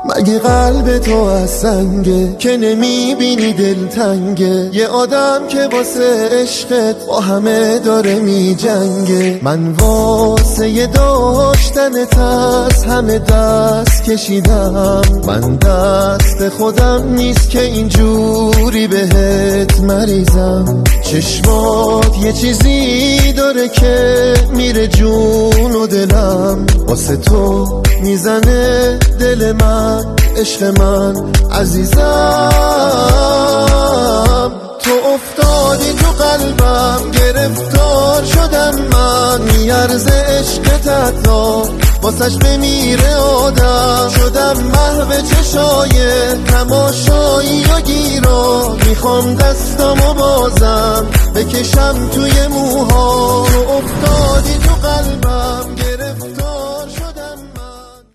مگه قلب تو از سنگه که نمیبینی دلتنگه؟ یه آدم که واسه عشقت با همه داره میجنگه. من واسه داشتنت از همه دست کشیدم، من دست خودم نیست که اینجوری بهت مریضم. چشمات یه چیزی داره که میره جون و دلم، واسه تو میزنه دل من، عشق من عزیزم. تو افتادی تو قلبم، گرفتار شدم من، میارزه عشقت حتی واسش بمیره آدم. شدم محو چشای تماشایی و گیرا، میخوام دستامو بازم بکشم توی موها. تو افتادی تو قلبم.